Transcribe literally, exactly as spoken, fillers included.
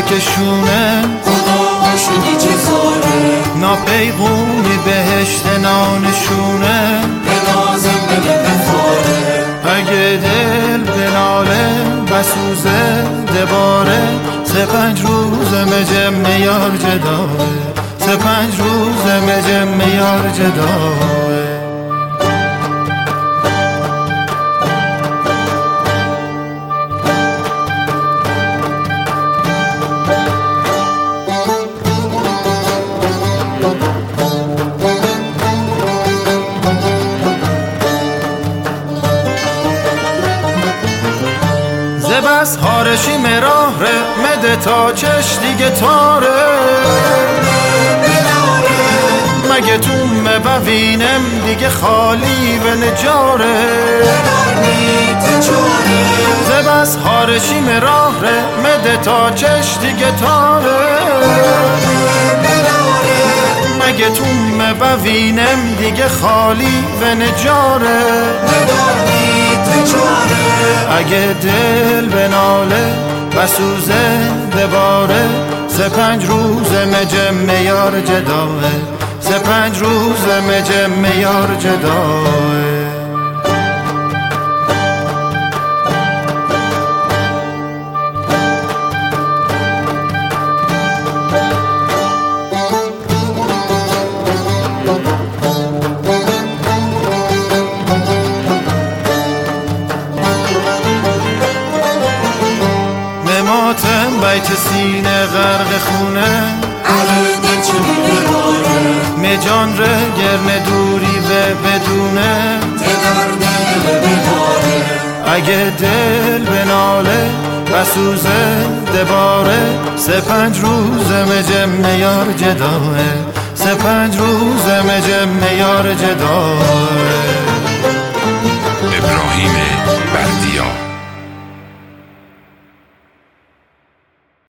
بکشونه خدا شدی چه زاره ناپیغونی بهشت نانشونه به نازم بده بفاره اگه دل بناله بسوزه دباره سه پنج روز مجم یار جداره سه پنج روز مجم یار جداره بس هارشی مراه ره مده تا چش دیگه تاره مگه تو مبوینم دیگه خالی و نجاره زبس هارشی مراه ره مده تا چش دیگه تاره مگه تو مبوینم دیگه خالی و نجاره اگه دل بناله بسوزه دباره سه پنج روز مجم یار جداه سه پنج روز مجم یار جداه ماتم بیت سینه غرق خونه علی دل چه بگراره مجان ره گرن دوری و بدونه تدر دل بداره اگه دل بناله بسوزه دباره سه پنج روز مجم یار جداه سه پنج روز مجم یار جداه ابراهیم